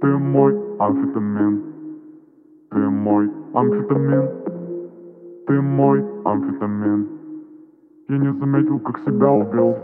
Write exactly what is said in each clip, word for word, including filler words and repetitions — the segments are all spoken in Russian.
Ты мой амфетамин, ты мой амфетамин, ты мой амфетамин. Я не заметил, как себя убил.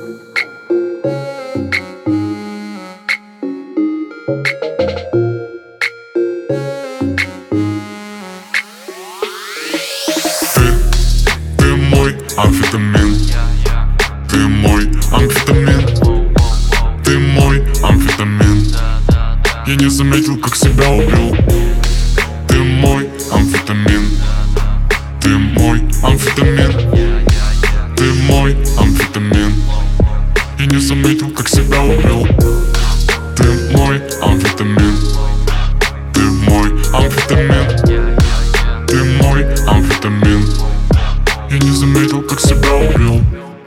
Ты, ты мой амфетамин, ты мой амфетамин, ты мой амфетамин. Я не заметил, как себя убил. Ты мой амфетамин, ты мой амфетамин, ты мой амфетамин. Я не заметил, как себя убил. Ты мой амфетамин, ты мой амфетамин, ты мой амфетамин. Я не заметил, как себя убил.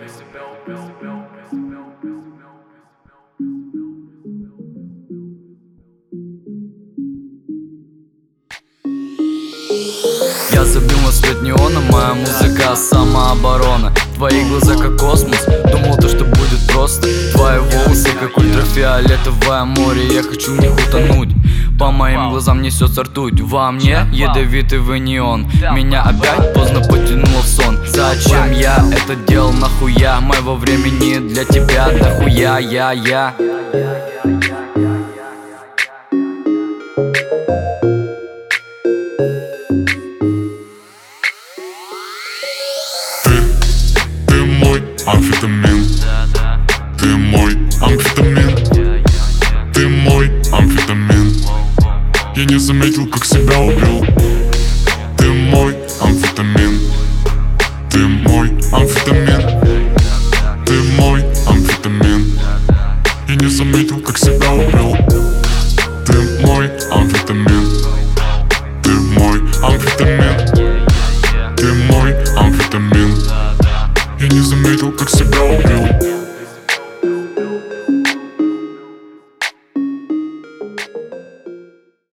Я забил на свет неона, моя музыка самооборона. Твои глаза как космос, думал то, что будет просто. Твои волосы как ультрафиолетовое море, я хочу в них утонуть. По моим глазам несется ртуть, во мне ядовитый неон. Меня опять поздно потянуло в сон. Зачем я это делал, нахуя? Моего времени для тебя дохуя, я, я. Амфетамин, ты мой амфетамин, ты мой амфетамин. Я не заметил, как себя убил. Ты мой амфетамин, ты мой амфетамин, ты мой амфетамин. Я не заметил, как себя убил. Ты мой амфетамин, ты мой амфетамин, ты мой амфетамин. Я не заметил, как себя убил.